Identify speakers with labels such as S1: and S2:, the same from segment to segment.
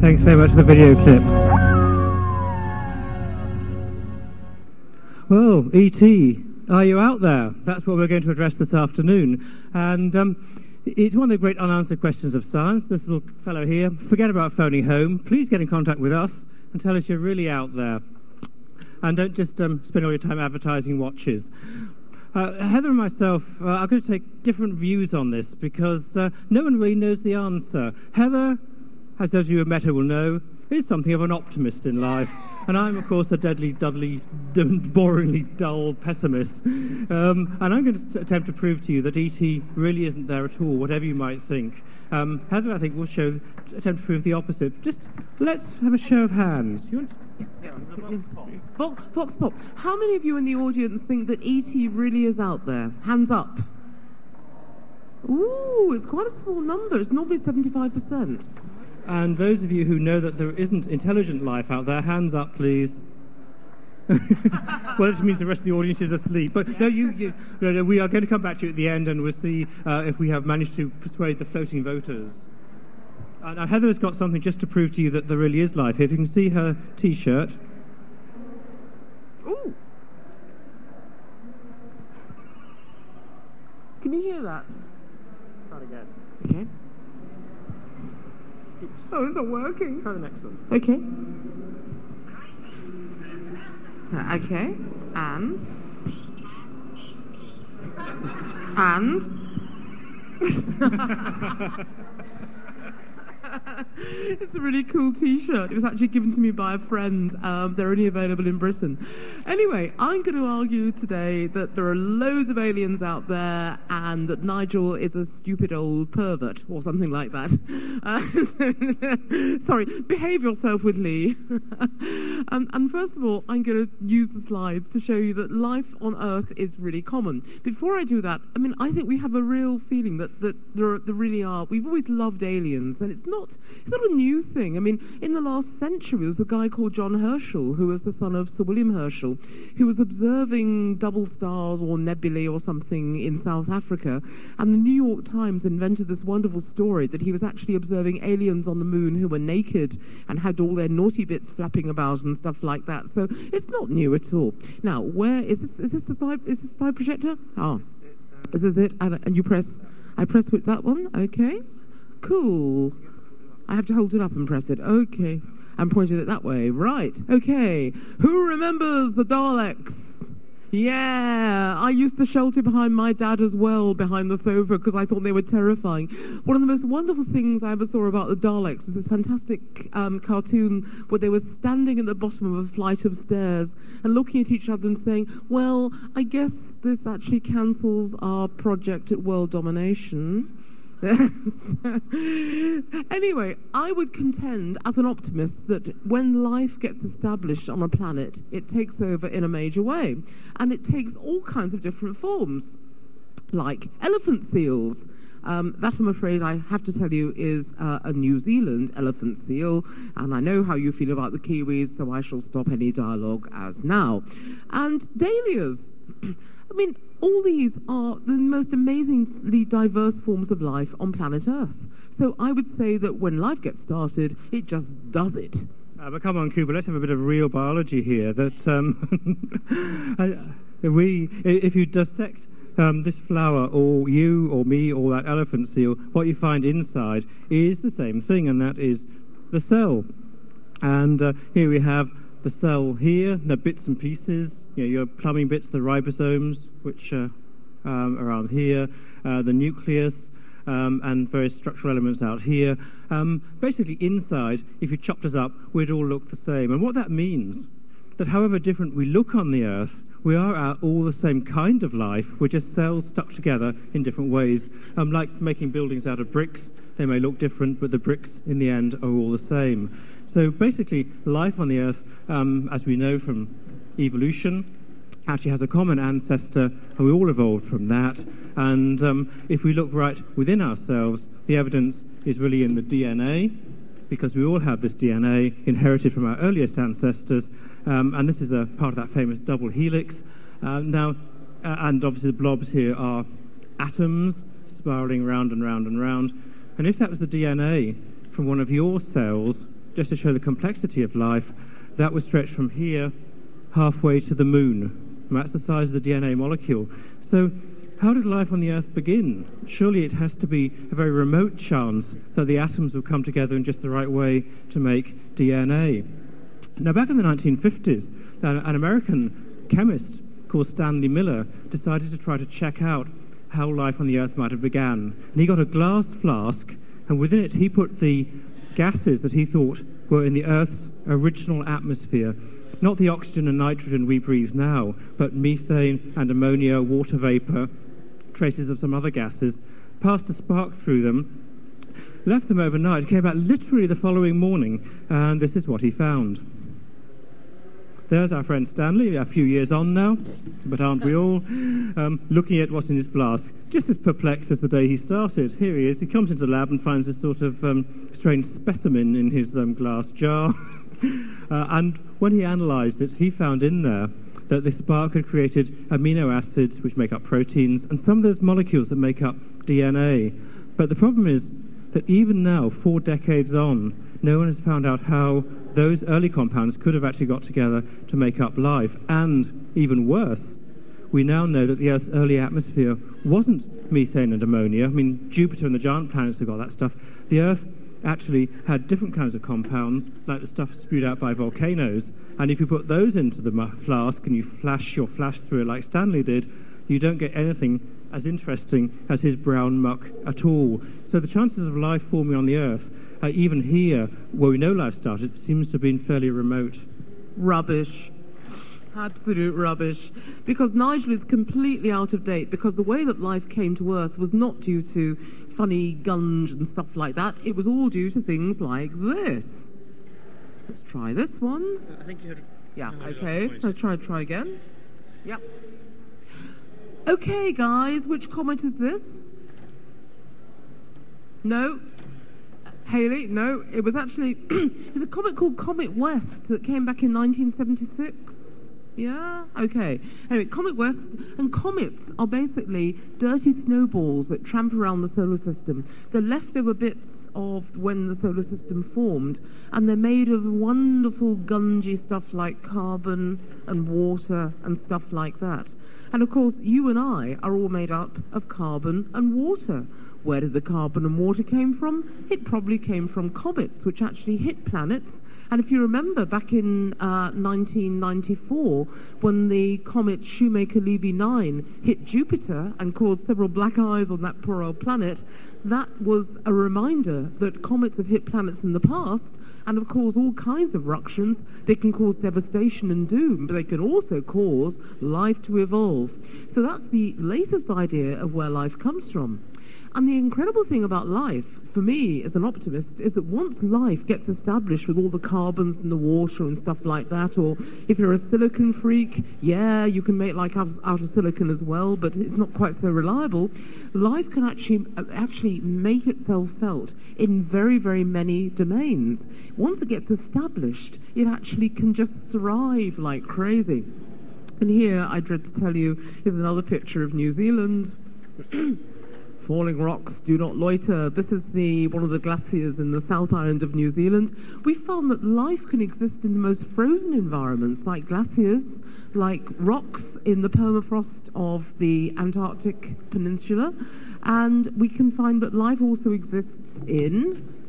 S1: Thanks very much for the video clip. Well, E.T., are you out there? That's what we're going to address this afternoon. And it's one of the great unanswered questions of science. This little fellow here, forget about phoning home. Please get in contact with us and tell us you're really out there. And don't just spend all your time advertising watches. Heather and myself are going to take different views on this because no one really knows the answer. Heather, as those of you who met her will know, is something of an optimist in life. And I'm, of course, a boringly dull pessimist. And I'm going to attempt to prove to you that E.T. really isn't there at all, whatever you might think. Heather, I think, will attempt to prove the opposite. Just let's have a show of hands. You want
S2: Vox Pop, how many of you in the audience think that E.T. really is out there? Hands up. Ooh, it's quite a small number. It's normally 75%.
S1: And those of you who know that there isn't intelligent life out there, hands up, please. Well, this means the rest of the audience is asleep. But no, we are going to come back to you at the end, and we'll see if we have managed to persuade the floating voters. Now, Heather's got something just to prove to you that there really is life here. If you can see her T-shirt.
S2: Ooh. Can you hear that?
S1: Start again.
S2: Okay. Oh, is it working?
S1: Try the next one.
S2: Okay. Okay. And. It's a really cool T-shirt. It was actually given to me by a friend. They're only available in Britain. Anyway, I'm going to argue today that there are loads of aliens out there and that Nigel is a stupid old pervert or something like that. Sorry, behave yourself with Lee. And first of all, I'm going to use the slides to show you that life on Earth is really common. Before I do that, I mean, I think we have a real feeling that there really are. We've always loved aliens, and it's not a new thing. I mean, in the last century, there was a guy called John Herschel, who was the son of Sir William Herschel, who was observing double stars or nebulae or something in South Africa, and the New York Times invented this wonderful story that he was actually observing aliens on the moon who were naked and had all their naughty bits flapping about and stuff like that. So it's not new at all. Now, where is this? Is this the slide projector? Oh, this is it. And you press. I press with that one. Okay, cool. I have to hold it up and press it. Okay. And pointed it that way. Right. Okay. Who remembers the Daleks? Yeah. I used to shelter behind my dad as well, behind the sofa, because I thought they were terrifying. One of the most wonderful things I ever saw about the Daleks was this fantastic cartoon where they were standing at the bottom of a flight of stairs and looking at each other and saying, well, I guess this actually cancels our project at world domination. Anyway, I would contend as an optimist that when life gets established on a planet, it takes over in a major way. And it takes all kinds of different forms, like elephant seals. That, I'm afraid, I have to tell you, is a New Zealand elephant seal, and I know how you feel about the Kiwis, so I shall stop any dialogue as now. And dahlias. I mean, all these are the most amazingly diverse forms of life on planet Earth. So I would say that when life gets started, it just does it.
S1: But come on, Cooper, let's have a bit of real biology here. That if you dissect this flower, or you, or me, or that elephant seal, what you find inside is the same thing, and that is the cell. And here we have the cell here, the bits and pieces, your plumbing bits, the ribosomes, which are around here, the nucleus, and various structural elements out here. Basically, inside, if you chopped us up, we'd all look the same. And what that means, that however different we look on the Earth, we are all the same kind of life. We're just cells stuck together in different ways. Like making buildings out of bricks, they may look different, but the bricks, in the end, are all the same. So basically, life on the Earth, as we know from evolution, actually has a common ancestor, and we all evolved from that. And if we look right within ourselves, the evidence is really in the DNA, because we all have this DNA inherited from our earliest ancestors, and this is a part of that famous double helix. And obviously the blobs here are atoms spiraling round and round and round. And if that was the DNA from one of your cells, just to show the complexity of life, that was stretched from here halfway to the moon. And that's the size of the DNA molecule. So how did life on the Earth begin? Surely it has to be a very remote chance that the atoms will come together in just the right way to make DNA. Now, back in the 1950s, an American chemist called Stanley Miller decided to try to check out how life on the Earth might have began. And he got a glass flask, and within it he put the gases that he thought were in the Earth's original atmosphere. Not the oxygen and nitrogen we breathe now, but methane and ammonia, water vapor, traces of some other gases, passed a spark through them, left them overnight, came back literally the following morning, and this is what he found. There's our friend Stanley, a few years on now, but aren't we all, looking at what's in his flask, just as perplexed as the day he started. Here he is. He comes into the lab and finds this sort of strange specimen in his glass jar. And when he analysed it, he found in there that the spark had created amino acids, which make up proteins, and some of those molecules that make up DNA. But the problem is that even now, 4 decades on, no one has found out how those early compounds could have actually got together to make up life. And even worse, we now know that the Earth's early atmosphere wasn't methane and ammonia. I mean, Jupiter and the giant planets have got that stuff. The Earth actually had different kinds of compounds, like the stuff spewed out by volcanoes. And if you put those into the flask and you flash your flash through it like Stanley did, you don't get anything as interesting as his brown muck at all. So the chances of life forming on the Earth, even here, where we know life started, seems to have been fairly remote.
S2: Rubbish. Absolute rubbish. Because Nigel is completely out of date, because the way that life came to Earth was not due to funny gunge and stuff like that. It was all due to things like this. Let's try this one.
S1: I think you had...
S2: Yeah, okay. I'll try again. Yep. Okay, guys, which comet is this? No. Haley, no. It was actually... it was a comet called Comet West that came back in 1976. Yeah? Okay. Anyway, Comet West, and comets are basically dirty snowballs that tramp around the solar system. They're leftover bits of when the solar system formed, and they're made of wonderful gungy stuff like carbon and water and stuff like that. And of course, you and I are all made up of carbon and water. Where did the carbon and water came from? It probably came from comets, which actually hit planets. And if you remember back in 1994, when the comet Shoemaker-Levy 9 hit Jupiter and caused several black eyes on that poor old planet, that was a reminder that comets have hit planets in the past and have caused all kinds of ructions. They can cause devastation and doom, but they can also cause life to evolve. So that's the latest idea of where life comes from. And the incredible thing about life, for me as an optimist, is that once life gets established with all the carbons and the water and stuff like that, or if you're a silicon freak, yeah, you can make life out of silicon as well, but it's not quite so reliable. Life can actually make itself felt in very, very many domains. Once it gets established, it actually can just thrive like crazy. And here, I dread to tell you, is another picture of New Zealand. Falling rocks do not loiter. This is one of the glaciers in the South Island of New Zealand. We found that life can exist in the most frozen environments, like glaciers, like rocks in the permafrost of the Antarctic Peninsula. And we can find that life also exists in,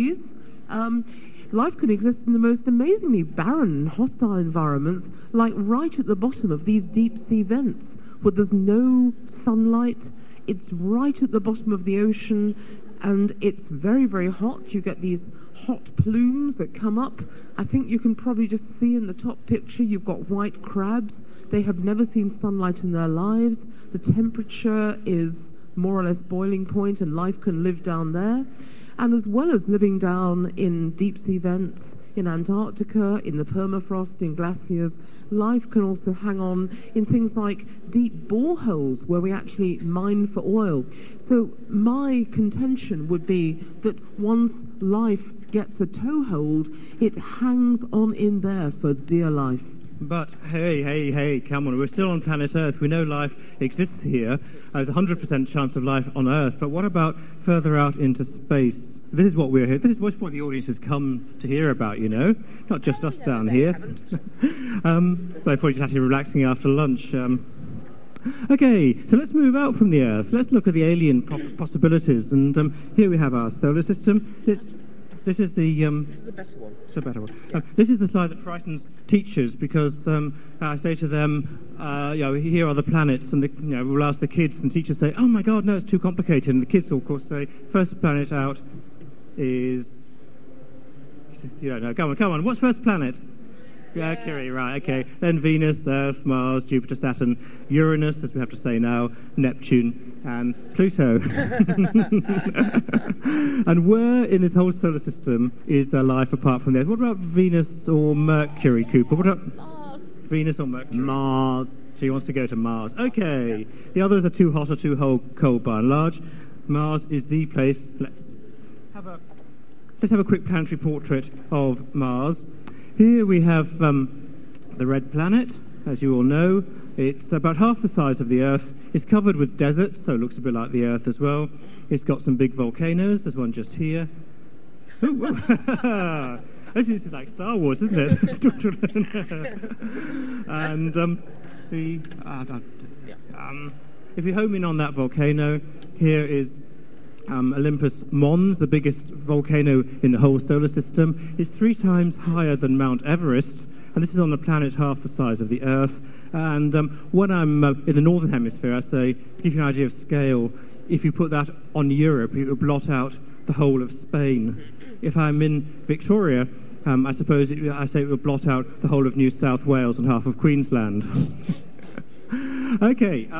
S2: life can exist in the most amazingly barren, hostile environments, like right at the bottom of these deep sea vents, where there's no sunlight. It's right at the bottom of the ocean, and it's very, very hot. You get these hot plumes that come up. I think you can probably just see in the top picture, you've got white crabs. They have never seen sunlight in their lives. The temperature is more or less boiling point, and life can live down there. And as well as living down in deep sea vents, in Antarctica, in the permafrost, in glaciers, life can also hang on in things like deep boreholes where we actually mine for oil. So my contention would be that once life gets a toehold, it hangs on in there for dear life.
S1: But hey, come on, we're still on planet Earth. We know life exists here. There's a 100% chance of life on Earth. But what about further out into space? This is what we're here. This is what the audience has come to hear about, you know, not just us down here. They're probably just actually relaxing after lunch. Okay, so let's move out from the Earth. Let's look at the alien possibilities. And here we have our solar system. This is the
S2: better one.
S1: It's a better one. This is the slide that frightens teachers because I say to them, here are the planets, and we'll ask the kids, and teachers say, "Oh my God, no, it's too complicated." And the kids will, of course, say, "First planet out is," you don't know. Come on. What's first planet? Mercury, right, okay. Then Venus, Earth, Mars, Jupiter, Saturn, Uranus, as we have to say now, Neptune, and Pluto. And where in this whole solar system is there life apart from the Earth? What about Venus or Mercury, Cooper? What about Mars. Venus or Mercury?
S2: Mars.
S1: She wants to go to Mars. Okay. The others are too hot or too cold by and large. Mars is the place. Let's have a quick planetary portrait of Mars. Here we have the red planet, as you all know. It's about half the size of the Earth. It's covered with deserts, so it looks a bit like the Earth as well. It's got some big volcanoes. There's one just here. This is like Star Wars, isn't it? And if you home in on that volcano, here is Olympus Mons, the biggest volcano in the whole solar system. It's 3 times higher than Mount Everest, and this is on a planet half the size of the Earth. And when I'm in the northern hemisphere, I say, to give you an idea of scale, if you put that on Europe, it would blot out the whole of Spain. If I'm in Victoria, I suppose I say it would blot out the whole of New South Wales and half of Queensland. Okay.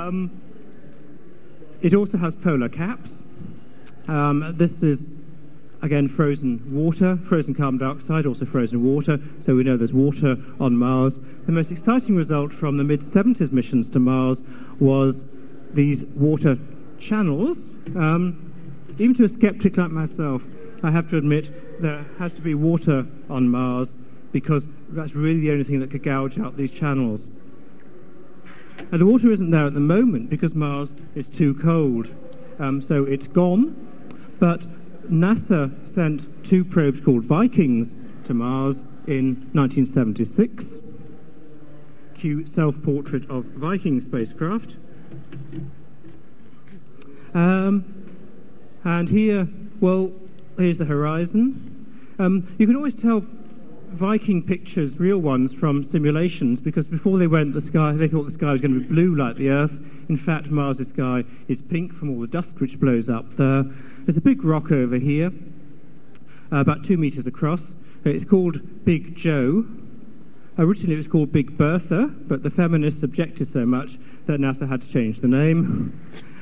S1: It also has polar caps. This is, again, frozen water, frozen carbon dioxide, also frozen water, so we know there's water on Mars. The most exciting result from the mid-70s missions to Mars was these water channels. Even to a skeptic like myself, I have to admit there has to be water on Mars because that's really the only thing that could gouge out these channels. And the water isn't there at the moment because Mars is too cold, so it's gone. But NASA sent 2 probes called Vikings to Mars in 1976. Cue self-portrait of Viking spacecraft. And here, well, here's the horizon. You can always tell Viking pictures, real ones, from simulations, because before they went, they thought the sky was going to be blue like the Earth. In fact, Mars' sky is pink from all the dust which blows up there. There's a big rock over here, about 2 meters across. It's called Big Joe. Originally it was called Big Bertha, but the feminists objected so much that NASA had to change the name.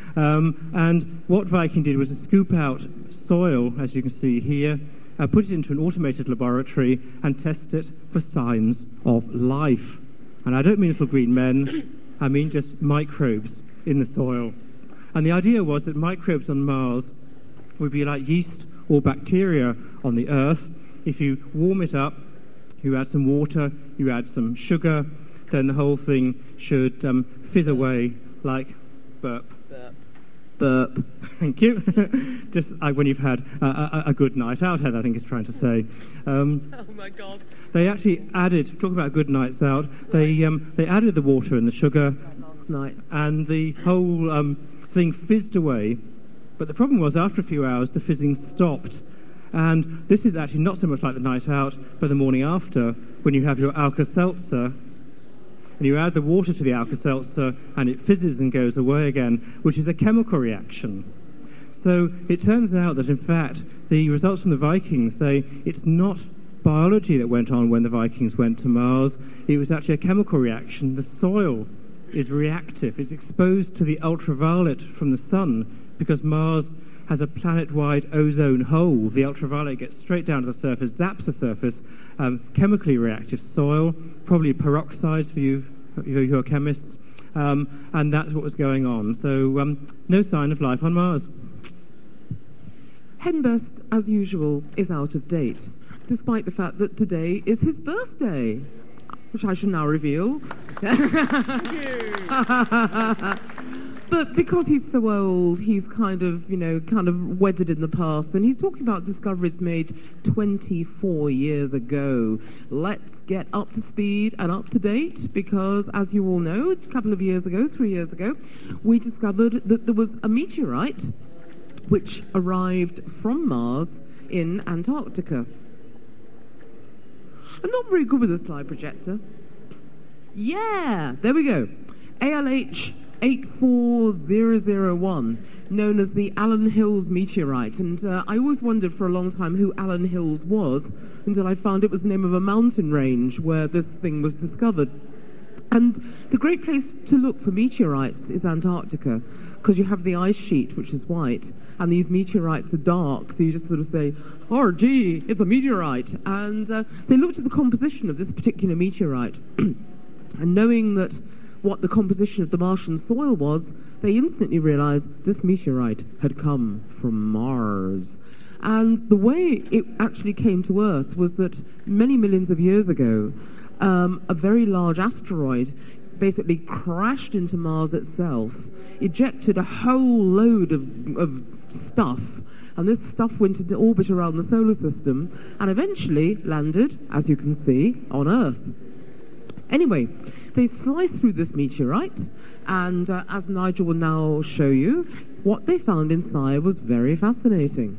S1: And what Viking did was to scoop out soil, as you can see here, put it into an automated laboratory and test it for signs of life. And I don't mean little green men, I mean just microbes in the soil. And the idea was that microbes on Mars would be like yeast or bacteria on the Earth. If you warm it up, you add some water, you add some sugar, then the whole thing should fizz away like burp. Burp. Thank you. Just when you've had a good night out, Heather, I think is trying to say.
S2: Oh my God.
S1: They actually added, talking about good nights out, they added the water and the sugar.
S2: Last night.
S1: And the whole thing fizzed away. But the problem was, after a few hours, the fizzing stopped. And this is actually not so much like the night out, but the morning after, when you have your Alka-Seltzer, and you add the water to the Alka-Seltzer, and it fizzes and goes away again, which is a chemical reaction. So it turns out that, in fact, the results from the Vikings say it's not biology that went on when the Vikings went to Mars. It was actually a chemical reaction. The soil is reactive. It's exposed to the ultraviolet from the sun because Mars has a planet-wide ozone hole. The ultraviolet gets straight down to the surface, zaps the surface, chemically reactive soil, probably peroxides for you who are chemists, and that's what was going on. So no sign of life on Mars.
S2: Henbest, as usual, is out of date, despite the fact that today is his birthday. which I shall now reveal. But because he's so old, he's kind of wedded in the past, and he's talking about discoveries made 24 years ago. Let's get up to speed and up to date, because as you all know, a couple of years ago, 3 years ago, we discovered that there was a meteorite which arrived from Mars in Antarctica. I'm not very good with a slide projector. Yeah, there we go. ALH 84001, known as the Allan Hills meteorite. And I always wondered for a long time who Allan Hills was, until I found it was the name of a mountain range where this thing was discovered. And the great place to look for meteorites is Antarctica, because you have the ice sheet, which is white, and these meteorites are dark, so you just sort of say, oh, gee, it's a meteorite. And they looked at the composition of this particular meteorite, and knowing that what the composition of the Martian soil was, they instantly realized this meteorite had come from Mars. And the way it actually came to Earth was that many millions of years ago, a very large asteroid basically crashed into Mars itself, ejected a whole load of stuff, and this stuff went into orbit around the solar system and eventually landed, as you can see, on Earth. Anyway, they sliced through this meteorite, and as Nigel will now show you, what they found inside was very fascinating.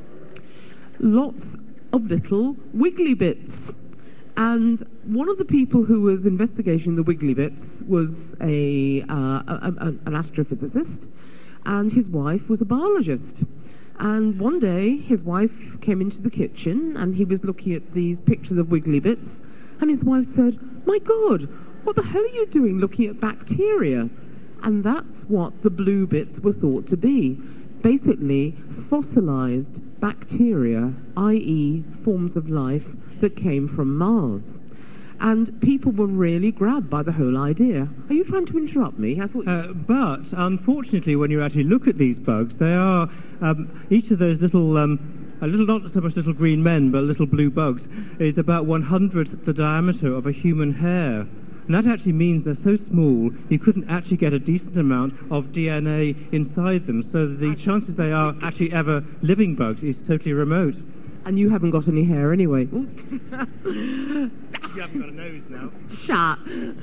S2: Lots of little wiggly bits. And one of the people who was investigating the wiggly bits was an astrophysicist, and his wife was a biologist. And one day, his wife came into the kitchen, and he was looking at these pictures of wiggly bits, and his wife said, "My God, what the hell are you doing looking at bacteria?" And that's what the blue bits were thought to be. Basically, fossilized bacteria, i.e. forms of life that came from Mars. And people were really grabbed by the whole idea. Are you trying to interrupt me? I thought.
S1: But unfortunately, when you actually look at these bugs, they are each of those little, not so much little green men, but little blue bugs, is about 1/100th the diameter of a human hair. And that actually means they're so small, you couldn't actually get a decent amount of DNA inside them. So the chances they are actually ever living bugs is totally remote.
S2: And you haven't got any hair anyway.
S1: You haven't got a nose now.
S2: Shut.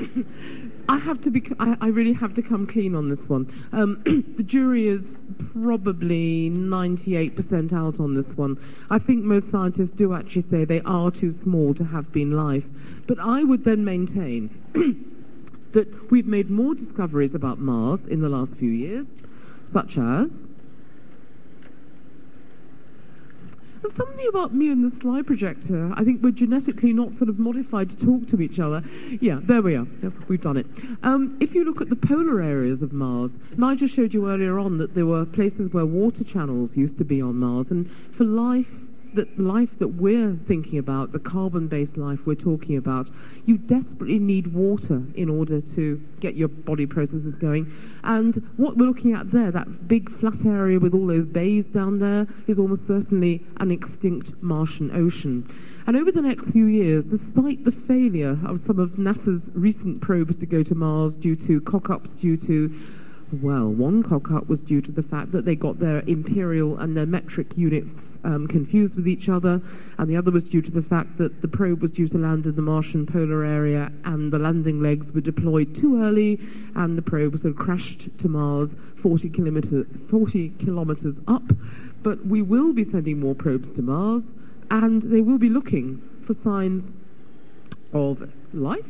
S2: I really have to come clean on this one. The jury is probably 98% out on this one. I think most scientists do actually say they are too small to have been life. But I would then maintain that we've made more discoveries about Mars in the last few years, such as... There's something about me and the slide projector. I think we're genetically not sort of modified to talk to each other. Yeah, there we are. We've done it. If you look at the polar areas of Mars, Nigel showed you earlier on that there were places where water channels used to be on Mars. And for life that we're thinking about, the carbon-based life we're talking about, you desperately need water in order to get your body processes going. And what we're looking at there, that big flat area with all those bays down there, is almost certainly an extinct Martian ocean. And over the next few years, despite the failure of some of NASA's recent probes to go to Mars due to cock-ups due to... Well, one cock-up was due to the fact that they got their imperial and their metric units confused with each other, and the other was due to the fact that the probe was due to land in the Martian polar area, and the landing legs were deployed too early, and the probe sort of crashed to Mars 40 kilometers up. But we will be sending more probes to Mars, and they will be looking for signs of life,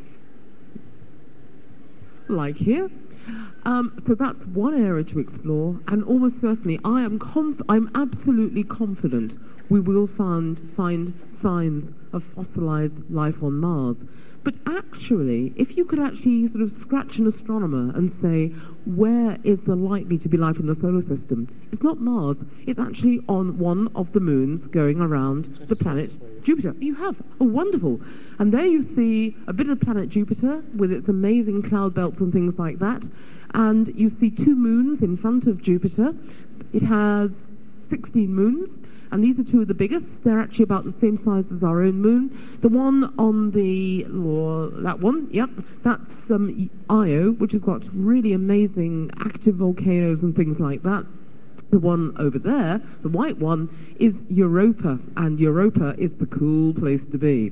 S2: like here. So that's one area to explore, and almost certainly I'm absolutely confident we will find signs of fossilized life on Mars. But actually, if you could actually sort of scratch an astronomer and say, where is there likely to be life in the solar system? It's not Mars. It's actually on one of the moons going around the planet Jupiter. You have. Oh, wonderful. And there you see a bit of the planet Jupiter with its amazing cloud belts and things like that. And you see two moons in front of Jupiter. It has 16 moons, and these are two of the biggest. They're actually about the same size as our own moon. The one on that one, yep, that's Io, which has got really amazing active volcanoes and things like that. The one over there, the white one, is Europa, and Europa is the cool place to be.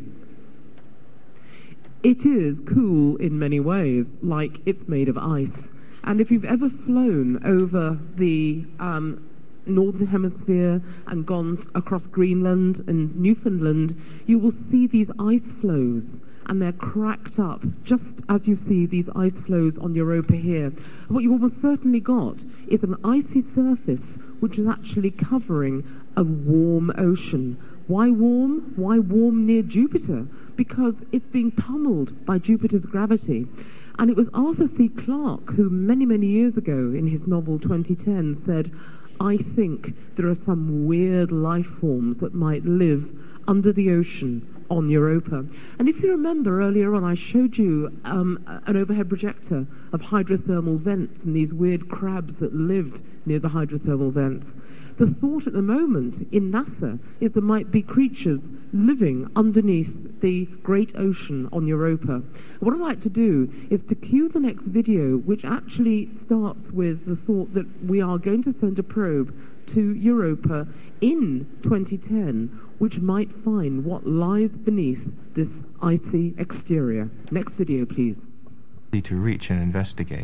S2: It is cool in many ways, like it's made of ice. And if you've ever flown over the Northern Hemisphere and gone across Greenland and Newfoundland, you will see these ice flows, and they're cracked up, just as you see these ice flows on Europa here. What you almost certainly got is an icy surface which is actually covering a warm ocean. Why warm? Why warm near Jupiter? Because it's being pummeled by Jupiter's gravity. And it was Arthur C. Clarke who many, many years ago in his novel 2010 said, I think there are some weird life forms that might live under the ocean on Europa. And if you remember earlier on, I showed you an overhead projector of hydrothermal vents and these weird crabs that lived near the hydrothermal vents. The thought at the moment in NASA is there might be creatures living underneath the great ocean on Europa. What I'd like to do is to cue the next video, which actually starts with the thought that we are going to send a probe to Europa in 2010, which might find what lies beneath this icy exterior. Next video, please.
S3: To reach and investigate.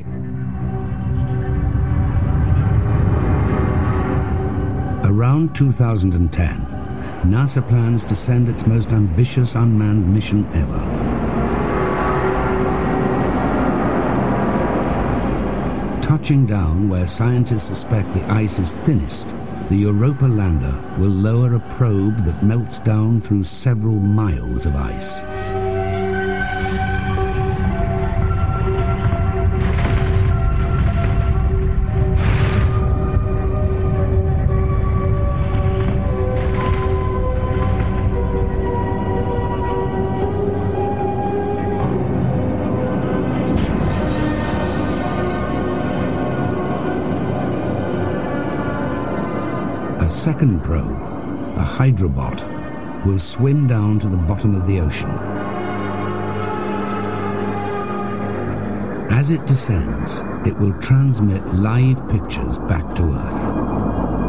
S4: Around 2010, NASA plans to send its most ambitious unmanned mission ever. Touching down where scientists suspect the ice is thinnest, the Europa lander will lower a probe that melts down through several miles of ice. A second probe, a Hydrobot, will swim down to the bottom of the ocean. As it descends, it will transmit live pictures back to Earth.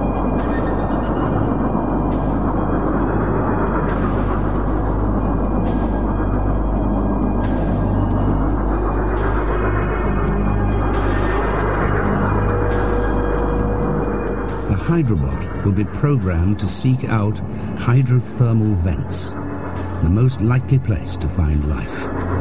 S4: The Hydrobot will be programmed to seek out hydrothermal vents, the most likely place to find life.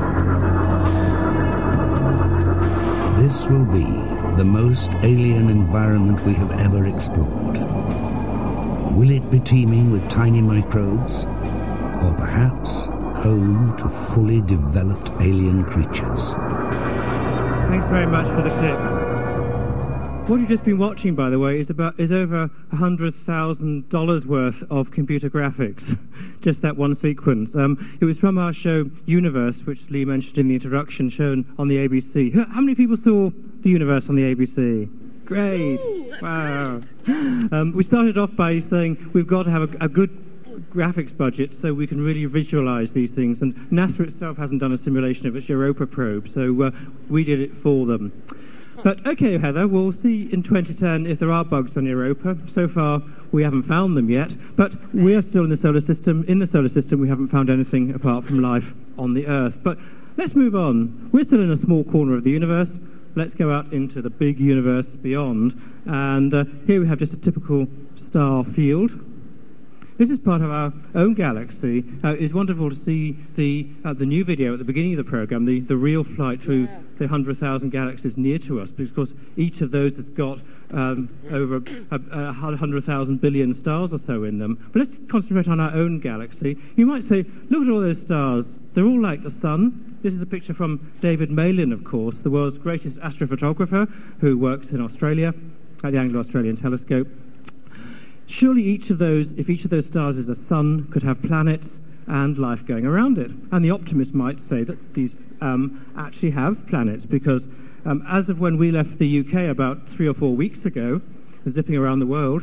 S4: This will be the most alien environment we have ever explored. Will it be teeming with tiny microbes, or perhaps home to fully developed alien creatures?
S1: Thanks very much for the clip. What you've just been watching, by the way, is over $100,000 worth of computer graphics. Just that one sequence. It was from our show Universe, which Lee mentioned in the introduction, shown on the ABC. How many people saw the Universe on the ABC? Great! Wow. We started off by saying we've got to have a good graphics budget so we can really visualize these things. And NASA itself hasn't done a simulation of its Europa probe, so we did it for them. But okay, Heather, we'll see in 2010 if there are bugs on Europa. So far, we haven't found them yet, but we are still in the solar system. In the solar system, we haven't found anything apart from life on the Earth. But let's move on. We're still in a small corner of the universe. Let's go out into the big universe beyond. And here we have just a typical star field. This is part of our own galaxy. It's wonderful to see the new video at the beginning of the program, the real flight through the 100,000 galaxies near to us, because of course each of those has got over 100,000 billion stars or so in them. But let's concentrate on our own galaxy. You might say, look at all those stars. They're all like the sun. This is a picture from David Malin, of course, the world's greatest astrophotographer, who works in Australia at the Anglo-Australian Telescope. Surely each of those, if each of those stars is a sun, could have planets and life going around it. And the optimist might say that these actually have planets, because as of when we left the UK about 3 or 4 weeks ago, zipping around the world,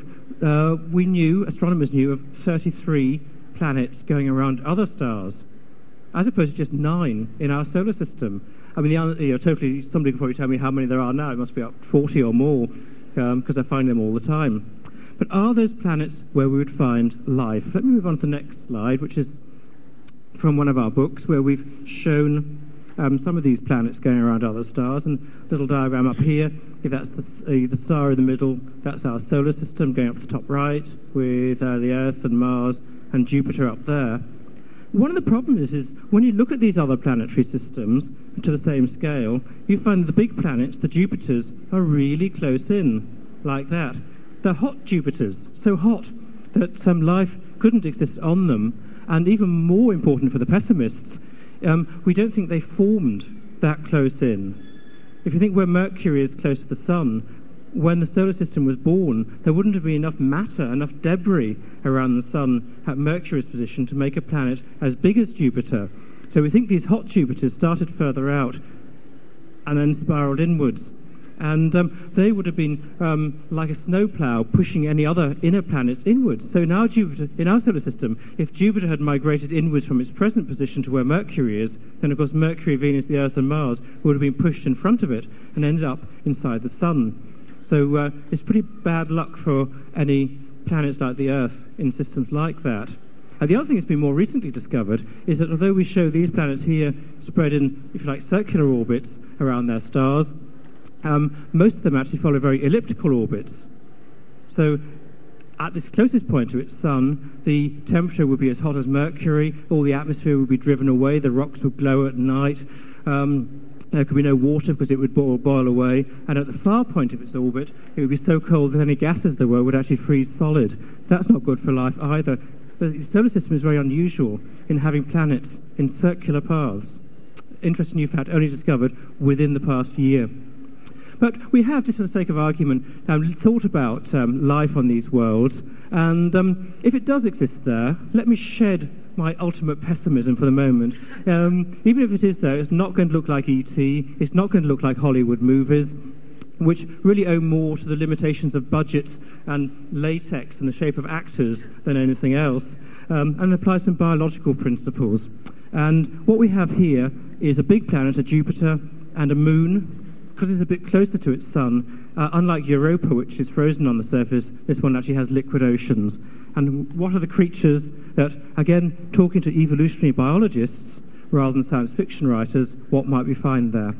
S1: astronomers knew of 33 planets going around other stars, as opposed to just 9 in our solar system. I mean, somebody can probably tell me how many there are now. It must be up 40 or more, because I find them all the time. But are those planets where we would find life? Let me move on to the next slide, which is from one of our books, where we've shown some of these planets going around other stars. And a little diagram up here, if that's the star in the middle, that's our solar system going up to the top right, with the Earth and Mars and Jupiter up there. One of the problems is when you look at these other planetary systems to the same scale, you find the big planets, the Jupiters, are really close in, like that. They're hot Jupiters, so hot that life couldn't exist on them. And even more important for the pessimists, we don't think they formed that close in. If you think where Mercury is close to the Sun, when the solar system was born, there wouldn't have been enough matter, enough debris around the Sun at Mercury's position to make a planet as big as Jupiter. So we think these hot Jupiters started further out and then spiraled inwards. And they would have been like a snowplow pushing any other inner planets inwards. So now Jupiter, in our solar system, if Jupiter had migrated inwards from its present position to where Mercury is, then of course Mercury, Venus, the Earth and Mars would have been pushed in front of it and ended up inside the Sun. So it's pretty bad luck for any planets like the Earth in systems like that. And the other thing that's been more recently discovered is that although we show these planets here spread in, if you like, circular orbits around their stars, most of them actually follow very elliptical orbits. So at this closest point to its Sun, the temperature would be as hot as Mercury, all the atmosphere would be driven away, the rocks would glow at night, there could be no water because it would boil away, and at the far point of its orbit, it would be so cold that any gases there were would actually freeze solid. That's not good for life either. The solar system is very unusual in having planets in circular paths. Interesting new fact, only discovered within the past year. But we have, just for the sake of argument, thought about life on these worlds, and if it does exist there, let me shed my ultimate pessimism for the moment. Even if it is there, it's not going to look like E.T., it's not going to look like Hollywood movies, which really owe more to the limitations of budgets and latex and the shape of actors than anything else, and apply some biological principles. And what we have here is a big planet, a Jupiter, and a moon. Because it's a bit closer to its Sun, unlike Europa, which is frozen on the surface, this one actually has liquid oceans. And what are the creatures that, again, talking to evolutionary biologists rather than science fiction writers, what might we find there?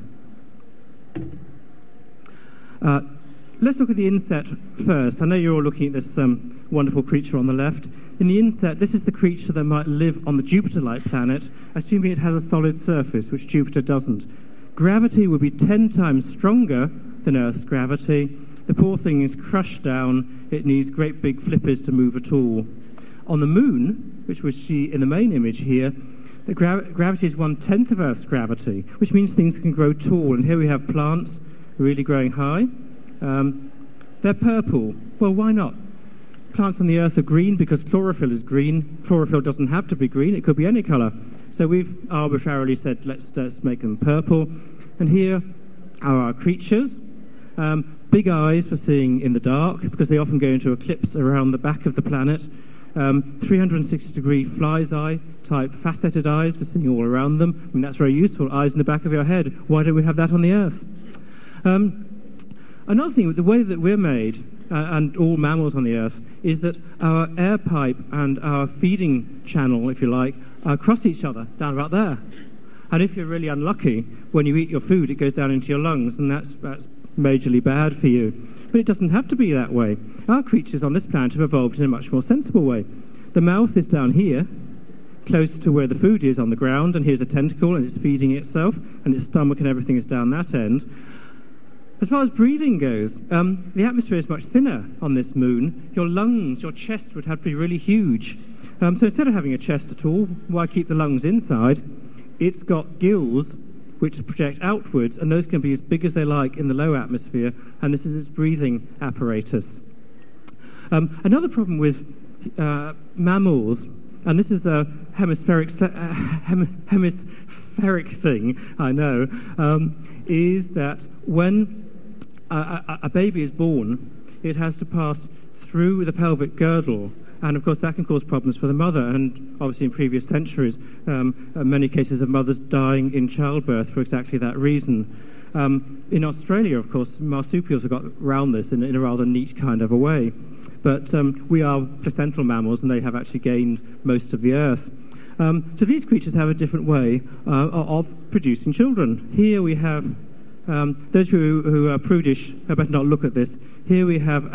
S1: Let's look at the inset first. I know you're all looking at this wonderful creature on the left. In the inset, this is the creature that might live on the Jupiter-like planet, assuming it has a solid surface, which Jupiter doesn't. Gravity would be 10 times stronger than Earth's gravity. The poor thing is crushed down. It needs great big flippers to move at all. On the moon, which we see in the main image here, the gravity is 1/10 of Earth's gravity, which means things can grow tall. And here we have plants really growing high. They're purple. Well, why not? Plants on the Earth are green because chlorophyll is green. Chlorophyll doesn't have to be green. It could be any colour. So we've arbitrarily said, let's make them purple. And here are our creatures. Big eyes for seeing in the dark, because they often go into eclipse around the back of the planet. 360-degree fly's eye type faceted eyes for seeing all around them. I mean, that's very useful. Eyes in the back of your head. Why don't we have that on the Earth? Another thing, with the way that we're made, and all mammals on the Earth, is that our air pipe and our feeding channel, if you like, cross each other down about there. And if you're really unlucky, when you eat your food, it goes down into your lungs, and that's majorly bad for you. But it doesn't have to be that way. Our creatures on this planet have evolved in a much more sensible way. The mouth is down here, close to where the food is on the ground, and here's a tentacle, and it's feeding itself, and its stomach and everything is down that end. As far as breathing goes, the atmosphere is much thinner on this moon. Your lungs, your chest would have to be really huge. So instead of having a chest at all, why keep the lungs inside? It's got gills which project outwards, and those can be as big as they like in the low atmosphere, and this is its breathing apparatus. Another problem with mammals, and this is a hemispheric thing, I know, is that when a baby is born, it has to pass through the pelvic girdle. And of course, that can cause problems for the mother. And obviously, in previous centuries, many cases of mothers dying in childbirth for exactly that reason. In Australia, of course, marsupials have got around this in a rather neat kind of a way. But we are placental mammals, and they have actually gained most of the earth. So these creatures have a different way of producing children. Here we have, those who are prudish had better not look at this. Here we have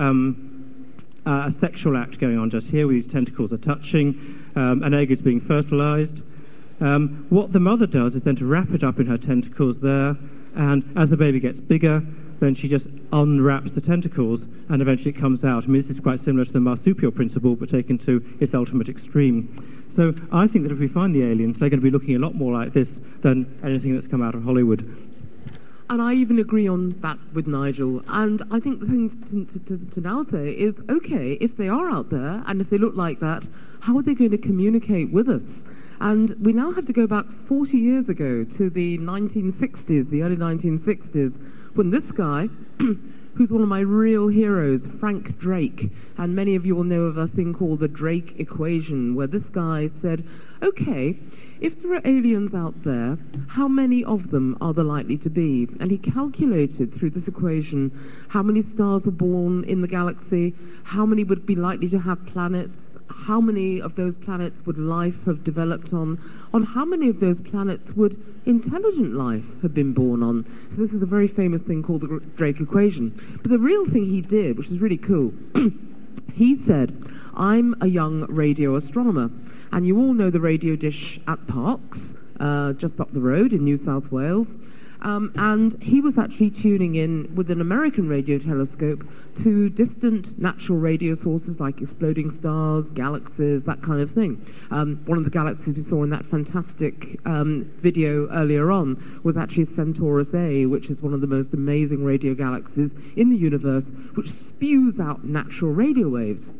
S1: a sexual act going on just here, where these tentacles are touching, an egg is being fertilized. What the mother does is then to wrap it up in her tentacles there, and as the baby gets bigger, then she just unwraps the tentacles, and eventually it comes out. I mean, this is quite similar to the marsupial principle, but taken to its ultimate extreme. So I think that if we find the aliens, they're going to be looking a lot more like this than anything that's come out of Hollywood.
S2: And I even agree on that with Nigel. And I think the thing to now say is, okay, if they are out there, and if they look like that, how are they going to communicate with us? And we now have to go back 40 years ago to the 1960s, the early 1960s, when this guy, who's one of my real heroes, Frank Drake, and many of you will know of a thing called the Drake equation, where this guy said, okay, if there are aliens out there, how many of them are there likely to be? And he calculated through this equation how many stars were born in the galaxy, how many would be likely to have planets, how many of those planets would life have developed on how many of those planets would intelligent life have been born on. So this is a very famous thing called the Drake equation. But the real thing he did, which is really cool, he said, I'm a young radio astronomer. And you all know the radio dish at Parkes, just up the road in New South Wales. And he was actually tuning in with an American radio telescope to distant natural radio sources like exploding stars, galaxies, that kind of thing. One of the galaxies we saw in that fantastic video earlier on was actually Centaurus A, which is one of the most amazing radio galaxies in the universe, which spews out natural radio waves.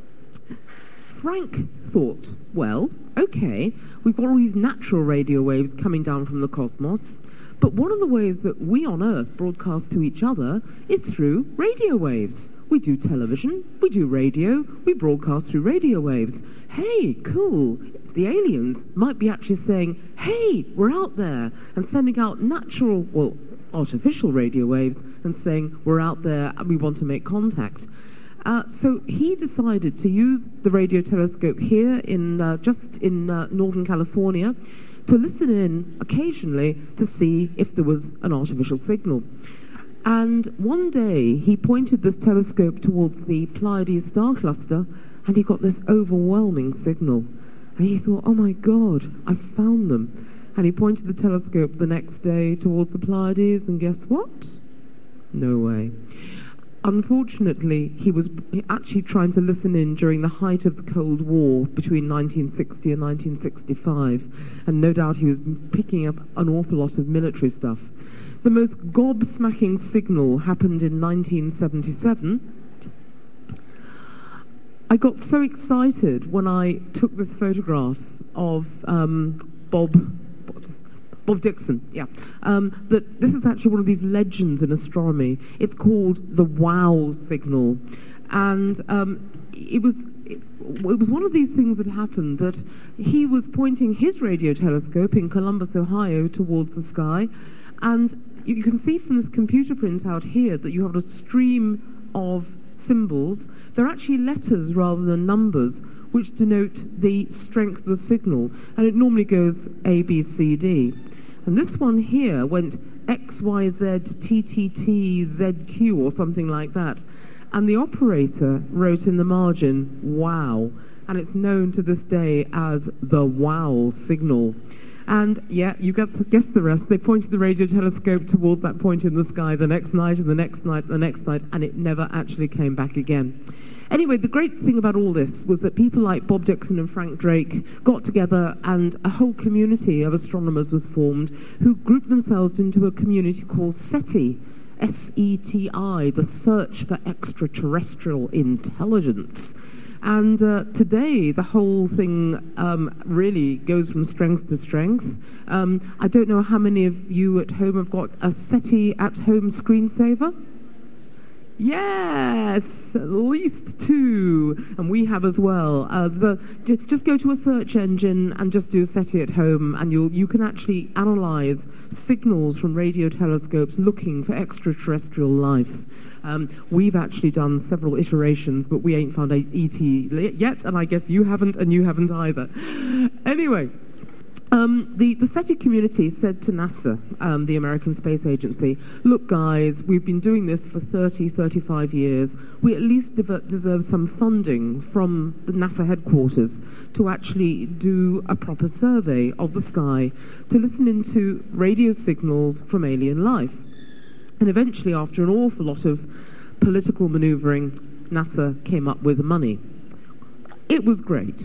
S2: Frank thought, well, okay, we've got all these natural radio waves coming down from the cosmos, but one of the ways that we on Earth broadcast to each other is through radio waves. We do television, we do radio, we broadcast through radio waves. Hey, cool. The aliens might be actually saying, hey, we're out there, and sending out natural, well, artificial radio waves and saying, we're out there and we want to make contact. So he decided to use the radio telescope here in just in Northern California to listen in occasionally to see if there was an artificial signal. And one day he pointed this telescope towards the Pleiades star cluster and he got this overwhelming signal. And he thought, oh my God, I found them. And he pointed the telescope the next day towards the Pleiades, and guess what? No way. Unfortunately, he was actually trying to listen in during the height of the Cold War between 1960 and 1965, and no doubt he was picking up an awful lot of military stuff. The most gobsmacking signal happened in 1977. I got so excited when I took this photograph of Bob Dixon, that this is actually one of these legends in astronomy. It's called the WOW signal. And it was one of these things that happened, that he was pointing his radio telescope in Columbus, Ohio, towards the sky. And you can see from this computer printout here that you have a stream of symbols. They're actually letters rather than numbers, which denote the strength of the signal. And it normally goes A, B, C, D. And this one here went X, Y, Z, T, T, T, Z, Q, or something like that. And the operator wrote in the margin, wow. And it's known to this day as the WOW signal. And yeah, you guessed the rest. They pointed the radio telescope towards that point in the sky the next night, and the next night, and the next night, and it never actually came back again. Anyway, the great thing about all this was that people like Bob Dixon and Frank Drake got together, and a whole community of astronomers was formed who grouped themselves into a community called SETI, S-E-T-I, the Search for Extraterrestrial Intelligence. And today, the whole thing really goes from strength to strength. I don't know how many of you at home have got a SETI at-home screensaver? Yes, at least 2, and we have as well. Just go to a search engine and just do SETI at home, and you can actually analyse signals from radio telescopes looking for extraterrestrial life. We've actually done several iterations, but we ain't found ET yet, and I guess you haven't, and you haven't either. Anyway. The SETI community said to NASA, the American Space Agency, look guys, we've been doing this for 30, 35 years. We at least deserve some funding from the NASA headquarters to actually do a proper survey of the sky, to listen into radio signals from alien life. And eventually, after an awful lot of political manoeuvring, NASA came up with the money. It was great.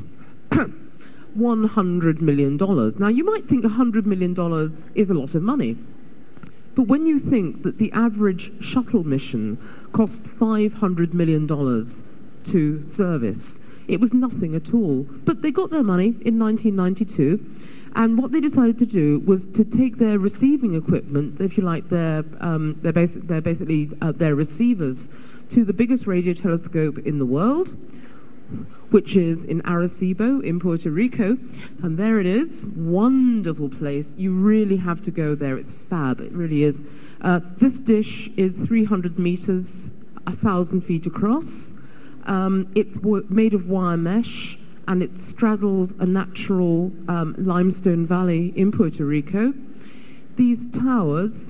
S2: $100 million. Now, you might think $100 million is a lot of money, but when you think that the average shuttle mission costs $500 million to service, it was nothing at all. But they got their money in 1992, and what they decided to do was to take their receiving equipment, if you like, their receivers, to the biggest radio telescope in the world, which is in Arecibo in Puerto Rico, and there it is. Wonderful place. You really have to go there. It's fab. It really is. This dish is 300 meters, 1,000 feet across. It's made of wire mesh, and it straddles a natural limestone valley in Puerto Rico. These towers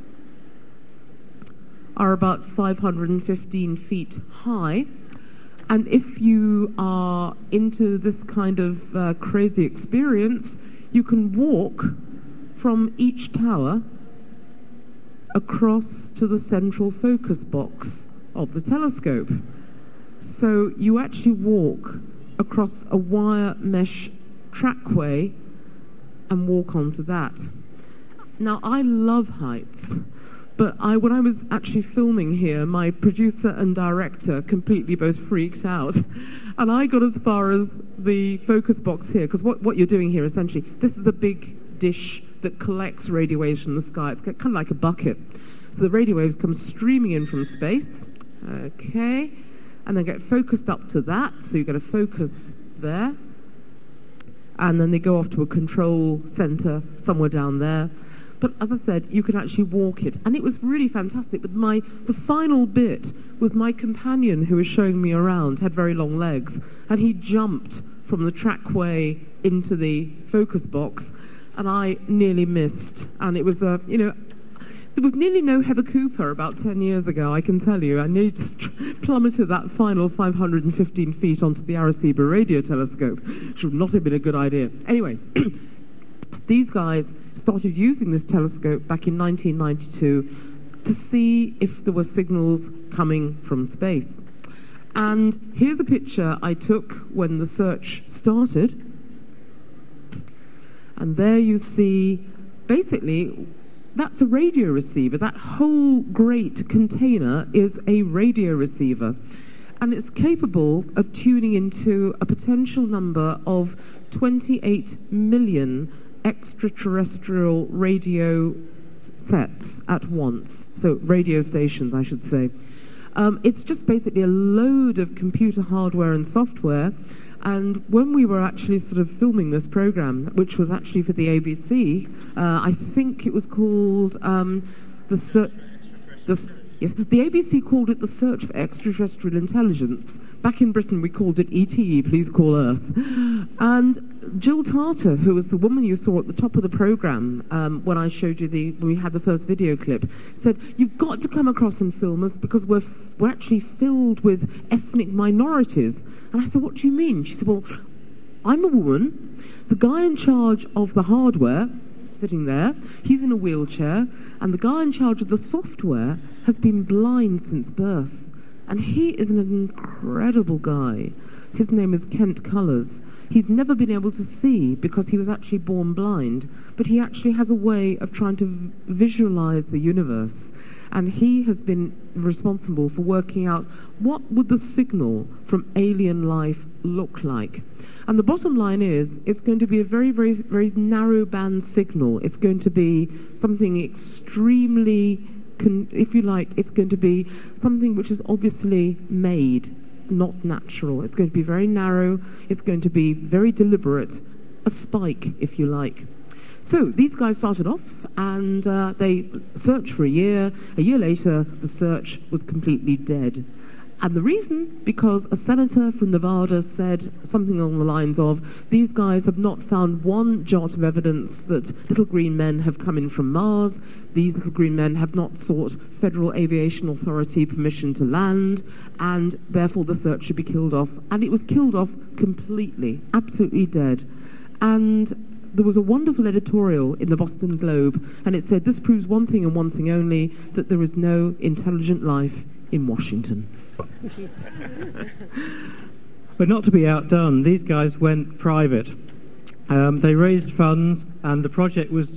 S2: are about 515 feet high. And if you are into this kind of crazy experience, you can walk from each tower across to the central focus box of the telescope. So you actually walk across a wire mesh trackway and walk onto that. Now, I love heights. But when I was actually filming here, my producer and director completely both freaked out. And I got as far as the focus box here, because what you're doing here, essentially, this is a big dish that collects radio waves from the sky. It's kind of like a bucket. So the radio waves come streaming in from space, okay, and then get focused up to that, so you get a focus there. And then they go off to a control center somewhere down there. But as I said, you could actually walk it. And it was really fantastic. But the final bit was my companion who was showing me around, had very long legs, and he jumped from the trackway into the focus box, and I nearly missed. And it was, there was nearly no Heather Cooper about 10 years ago, I can tell you. I nearly just plummeted that final 515 feet onto the Arecibo radio telescope, which would not have been a good idea. Anyway, these guys started using this telescope back in 1992 to see if there were signals coming from space. And here's a picture I took when the search started. And there you see, basically, that's a radio receiver. That whole great container is a radio receiver. And it's capable of tuning into a potential number of 28 million extraterrestrial radio sets at once. So radio stations, I should say. It's just basically a load of computer hardware and software. And when we were actually sort of filming this program, which was actually for the ABC, I think it was called Yes, the ABC called it the Search for Extraterrestrial Intelligence. Back in Britain, we called it ETE, Please Call Earth. And Jill Tarter, who was the woman you saw at the top of the program when I showed you when we had the first video clip, said, "You've got to come across and film us because we're actually filled with ethnic minorities." And I said, "What do you mean?" She said, "Well, I'm a woman. The guy in charge of the hardware, sitting there, he's in a wheelchair, and the guy in charge of the software has been blind since birth. And he is an incredible guy. His name is Kent Cullers. He's never been able to see because he was actually born blind, but he actually has a way of trying to visualize the universe. And he has been responsible for working out what would the signal from alien life look like. And the bottom line is, it's going to be a very, very, very narrow band signal. It's going to be something extremely if you like, it's going to be something which is obviously made, not natural. It's going to be very narrow. It's going to be very deliberate, a spike, if you like. So these guys started off, and they searched for a year. A year later, the search was completely dead. And the reason, because a senator from Nevada said something along the lines of, these guys have not found one jot of evidence that little green men have come in from Mars. These little green men have not sought Federal Aviation Authority permission to land, and therefore the search should be killed off. And it was killed off completely, absolutely dead. And there was a wonderful editorial in the Boston Globe, and it said, this proves one thing and one thing only, that there is no intelligent life in Washington.
S1: But not to be outdone, these guys went private. They raised funds, and the project was...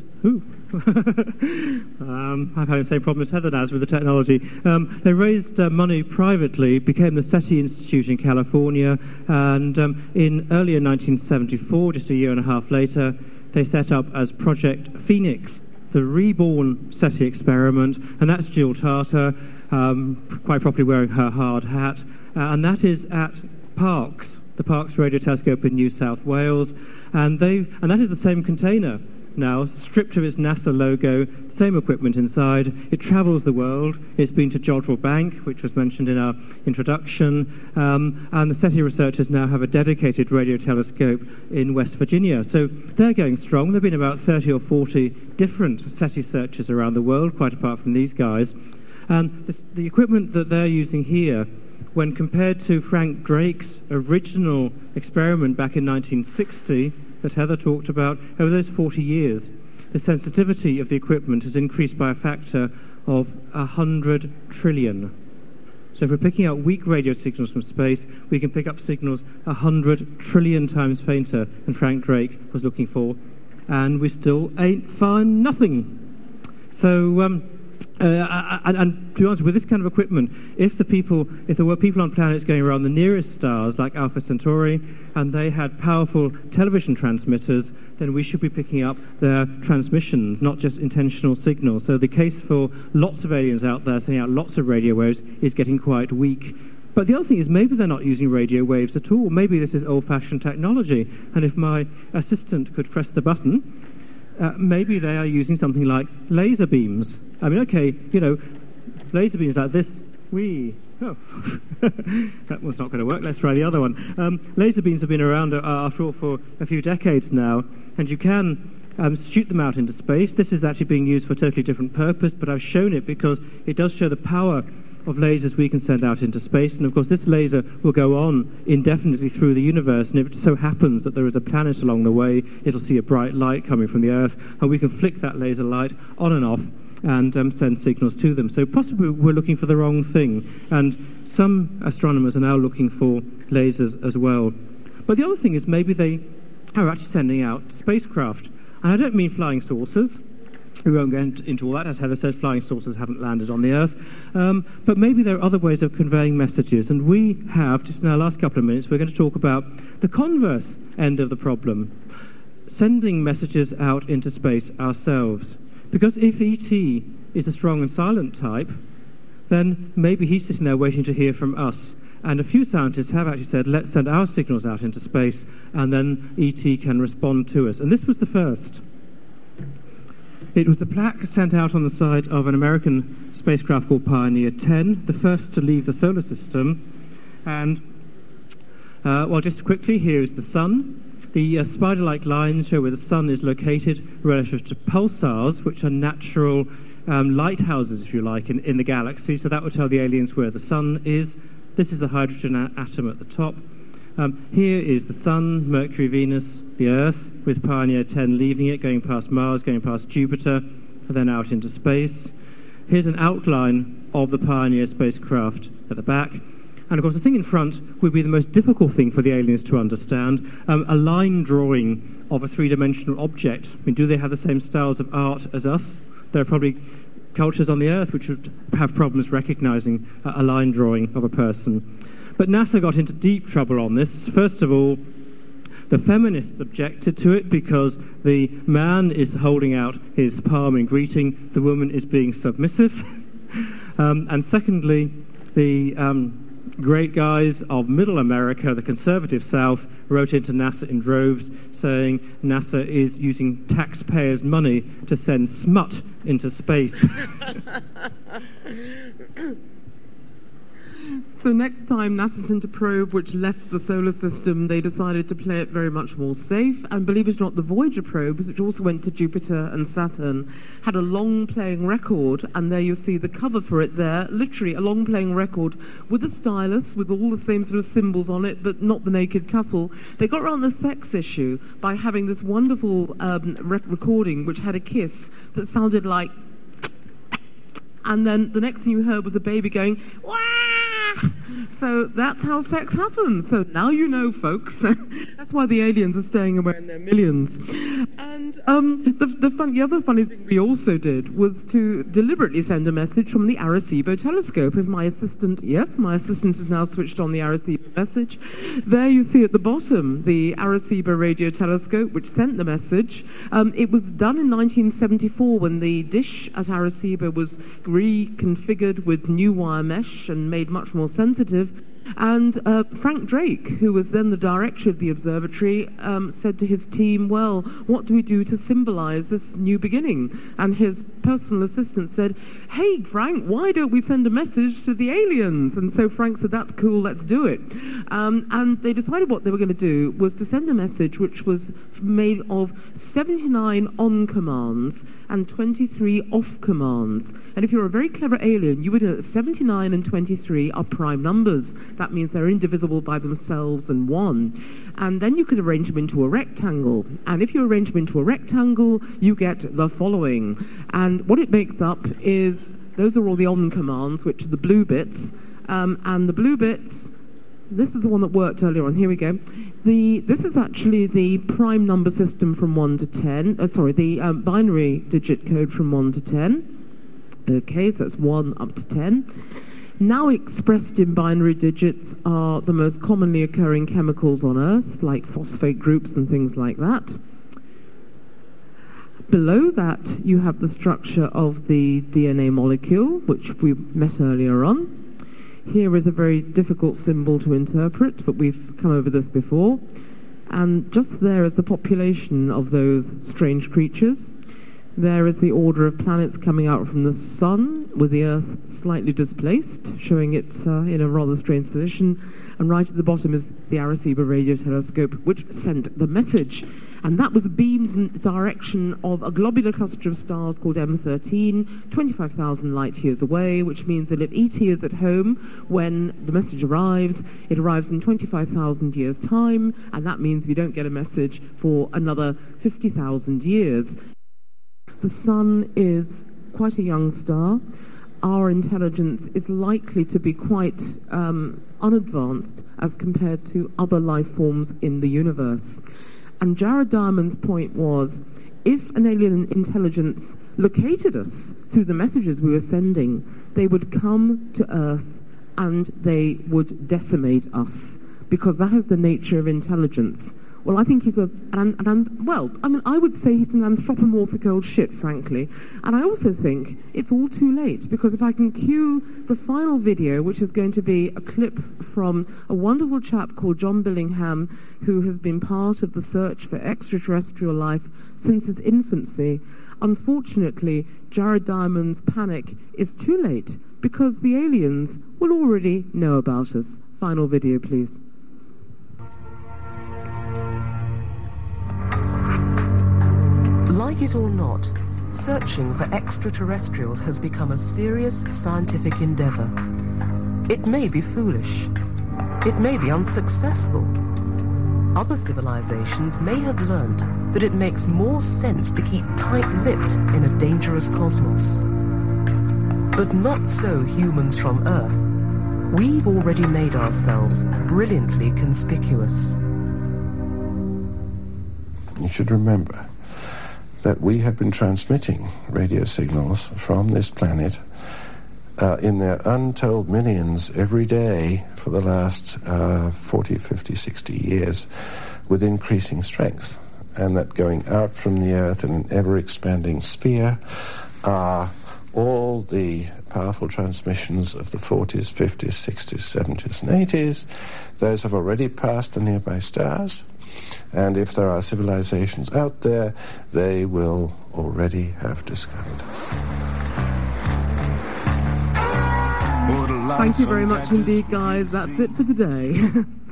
S1: I've had the same problem as Heather has with the technology. They raised money privately, became the SETI Institute in California, and in earlier 1974, just a year and a half later, they set up as Project Phoenix, the reborn SETI experiment, and that's Jill Tarter, quite properly wearing her hard hat, and that is at Parkes, the Parkes Radio Telescope in New South Wales, and that is the same container now, stripped of its NASA logo, same equipment inside. It travels the world. It's been to Jodrell Bank, which was mentioned in our introduction, and the SETI researchers now have a dedicated radio telescope in West Virginia. So they're going strong. There have been about 30 or 40 different SETI searches around the world, quite apart from these guys. And the equipment that they're using here, when compared to Frank Drake's original experiment back in 1960 that Heather talked about, over those 40 years, the sensitivity of the equipment has increased by a factor of 100 trillion. So if we're picking out weak radio signals from space, we can pick up signals 100 trillion times fainter than Frank Drake was looking for, and we still ain't found nothing. So, and to be honest, with this kind of equipment, if there were people on planets going around the nearest stars, like Alpha Centauri, and they had powerful television transmitters, then we should be picking up their transmissions, not just intentional signals. So the case for lots of aliens out there sending out lots of radio waves is getting quite weak. But the other thing is, maybe they're not using radio waves at all. Maybe this is old-fashioned technology, and if my assistant could press the button, maybe they are using something like laser beams. I mean, okay, laser beams like this, that one's not going to work, let's try the other one. Laser beams have been around, after all, for a few decades now, and you can shoot them out into space. This is actually being used for a totally different purpose, but I've shown it because it does show the power of lasers we can send out into space, and of course this laser will go on indefinitely through the universe, and if it so happens that there is a planet along the way, it'll see a bright light coming from the Earth, and we can flick that laser light on and off and send signals to them. So possibly we're looking for the wrong thing, and some astronomers are now looking for lasers as well. But the other thing is, maybe they are actually sending out spacecraft, and I don't mean flying saucers. We won't go into all that. As Heather said, flying saucers haven't landed on the Earth. But maybe there are other ways of conveying messages. And we have, just in our last couple of minutes, we're going to talk about the converse end of the problem, sending messages out into space ourselves. Because if E.T. is the strong and silent type, then maybe he's sitting there waiting to hear from us. And a few scientists have actually said, let's send our signals out into space, and then E.T. can respond to us. And this was the first. It was the plaque sent out on the side of an American spacecraft called Pioneer 10, the first to leave the solar system. And, just quickly, here is the sun. The spider-like lines show where the sun is located relative to pulsars, which are natural lighthouses, if you like, in the galaxy. So that would tell the aliens where the sun is. This is the hydrogen atom at the top. Here is the Sun, Mercury, Venus, the Earth, with Pioneer 10 leaving it, going past Mars, going past Jupiter, and then out into space. Here's an outline of the Pioneer spacecraft at the back. And, of course, the thing in front would be the most difficult thing for the aliens to understand, a line drawing of a three-dimensional object. I mean, do they have the same styles of art as us? There are probably cultures on the Earth which would have problems recognizing a line drawing of a person. But NASA got into deep trouble on this. First of all, the feminists objected to it because the man is holding out his palm in greeting, the woman is being submissive. And secondly, the great guys of Middle America, the conservative South, wrote into NASA in droves saying NASA is using taxpayers' money to send smut into space.
S2: So next time NASA sent a probe which left the solar system, they decided to play it very much more safe. And believe it or not, the Voyager probes, which also went to Jupiter and Saturn, had a long-playing record. And there you see the cover for it there, literally a long-playing record with a stylus, with all the same sort of symbols on it, but not the naked couple. They got around the sex issue by having this wonderful recording which had a kiss that sounded like... And then the next thing you heard was a baby going, "Wah!" So that's how sex happens. So now you know, folks. That's why the aliens are staying away in their millions. And the other funny thing we also did was to deliberately send a message from the Arecibo telescope. If my assistant has now switched on the Arecibo message. There you see at the bottom the Arecibo radio telescope, which sent the message. It was done in 1974 when the dish at Arecibo was reconfigured with new wire mesh and made much more sensitive. And Frank Drake, who was then the director of the observatory, said to his team, well, what do we do to symbolize this new beginning? And his personal assistant said, hey, Frank, why don't we send a message to the aliens? And so Frank said, that's cool, let's do it. And they decided what they were going to do was to send a message which was made of 79 on commands and 23 off commands. And if you're a very clever alien, you would know that 79 and 23 are prime numbers. That means they're indivisible by themselves and one. And then you could arrange them into a rectangle. And if you arrange them into a rectangle, you get the following. And what it makes up is, those are all the on commands, which are the blue bits. And the blue bits, this is the one that worked earlier on. Here we go. This is actually the prime number system from 1 to 10. The binary digit code from 1 to 10. Okay, so that's 1 up to 10. Now expressed in binary digits are the most commonly occurring chemicals on Earth, like phosphate groups and things like that. Below that, you have the structure of the DNA molecule, which we met earlier on. Here is a very difficult symbol to interpret, but we've come over this before. And just there is the population of those strange creatures. There is the order of planets coming out from the sun, with the Earth slightly displaced, showing it's in a rather strange position. And right at the bottom is the Arecibo radio telescope, which sent the message. And that was beamed in the direction of a globular cluster of stars called M13, 25,000 light years away, which means that if ET is at home when the message arrives, it arrives in 25,000 years' time, and that means we don't get a message for another 50,000 years. The Sun is quite a young star. Our intelligence is likely to be quite unadvanced as compared to other life forms in the universe. And Jared Diamond's point was, if an alien intelligence located us through the messages we were sending, they would come to Earth and they would decimate us, because that is the nature of intelligence. Well, I think he's I would say he's an anthropomorphic old shit, frankly. And I also think it's all too late, because if I can cue the final video, which is going to be a clip from a wonderful chap called John Billingham, who has been part of the search for extraterrestrial life since his infancy. Unfortunately, Jared Diamond's panic is too late, because the aliens will already know about us. Final video, please.
S5: Like it or not, searching for extraterrestrials has become a serious scientific endeavor. It may be foolish. It may be unsuccessful. Other civilizations may have learned that it makes more sense to keep tight-lipped in a dangerous cosmos. But not so humans from Earth. We've already made ourselves brilliantly conspicuous.
S6: You should remember that we have been transmitting radio signals from this planet in their untold millions every day for the last 40, 50, 60 years with increasing strength. And that going out from the Earth in an ever-expanding sphere, all the powerful transmissions of the 40s, 50s, 60s, 70s, and 80s. Those have already passed the nearby stars. And if there are civilizations out there, they will already have discovered us.
S2: Thank you very much indeed, guys. That's it for today.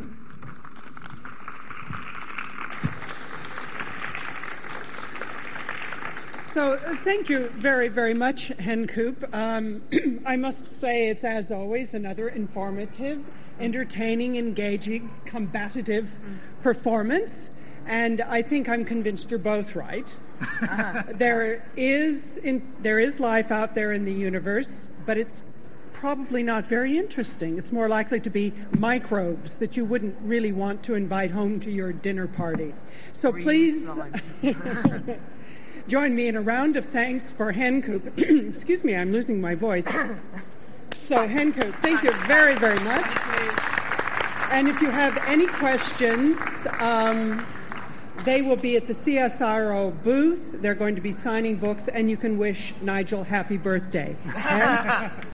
S7: So thank you very, very much, Hen Coop. I must say it's, as always, another informative, entertaining, engaging, combative performance. And I think I'm convinced you're both right. There is life out there in the universe, but it's probably not very interesting. It's more likely to be microbes that you wouldn't really want to invite home to your dinner party. So please join me in a round of thanks for Hen Coop. Excuse me, I'm losing my voice. So Hen Coop, thank you very, very much. And if you have any questions, they will be at the CSIRO booth. They're going to be signing books, and you can wish Nigel happy birthday. Okay?